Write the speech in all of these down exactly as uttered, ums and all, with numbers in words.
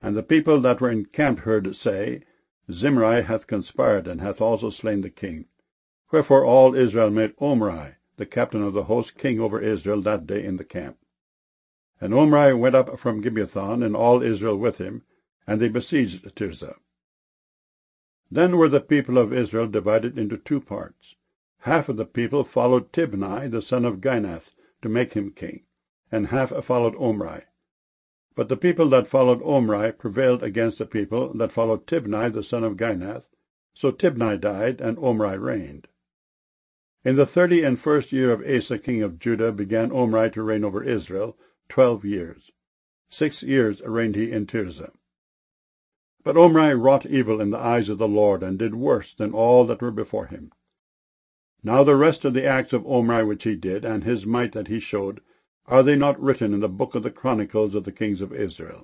And the people that were encamped heard say, Zimri hath conspired, and hath also slain the king. Wherefore all Israel made Omri, the captain of the host, king over Israel that day in the camp. And Omri went up from Gibbethon, and all Israel with him, and they besieged Tirzah. Then were the people of Israel divided into two parts. Half of the people followed Tibni, the son of Ginath, to make him king, and half followed Omri. But the people that followed Omri prevailed against the people that followed Tibni, the son of Ginath. So Tibni died, and Omri reigned. In the thirty and first year of Asa king of Judah began Omri to reign over Israel, twelve years. Six years reigned he in Tirzah. But Omri wrought evil in the eyes of the Lord, and did worse than all that were before him. Now the rest of the acts of Omri which he did, and his might that he showed, are they not written in the book of the chronicles of the kings of Israel?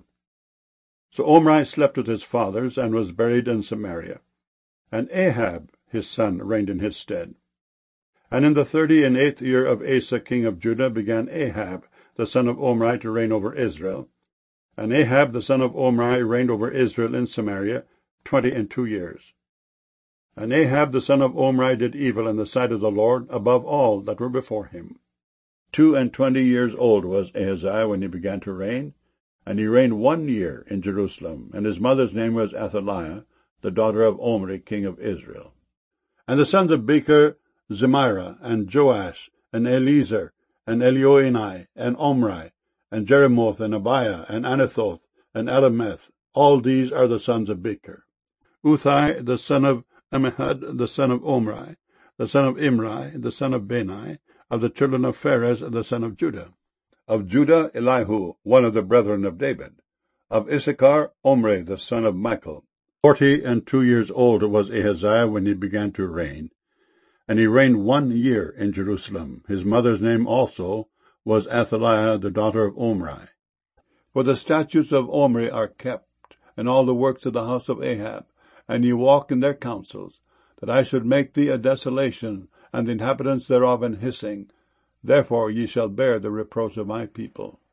So Omri slept with his fathers, and was buried in Samaria. And Ahab his son reigned in his stead. And in the thirty and eighth year of Asa king of Judah began Ahab the son of Omri to reign over Israel. And Ahab the son of Omri reigned over Israel in Samaria twenty and two years. And Ahab the son of Omri did evil in the sight of the Lord above all that were before him. Two and twenty years old was Ahaziah when he began to reign, and he reigned one year in Jerusalem, and his mother's name was Athaliah, the daughter of Omri, king of Israel. And the sons of Becher, Zemira, and Joash, and Eliezer, and Elioenai, and Omri, and Jeremoth, and Abiah, and Anathoth, and Alameth, all these are the sons of Becher. Uthai, the son of Ammihud, the son of Omri, the son of Imri, the son of Bani, of the children of Pharez, the son of Judah. Of Judah, Elihu, one of the brethren of David. Of Issachar, Omri, the son of Michael. Forty and two years old was Ahaziah when he began to reign, and he reigned one year in Jerusalem. His mother's name also was Athaliah, the daughter of Omri. For the statutes of Omri are kept, and all the works of the house of Ahab, and ye walk in their counsels, that I should make thee a desolation, and the inhabitants thereof an hissing. Therefore ye shall bear the reproach of my people.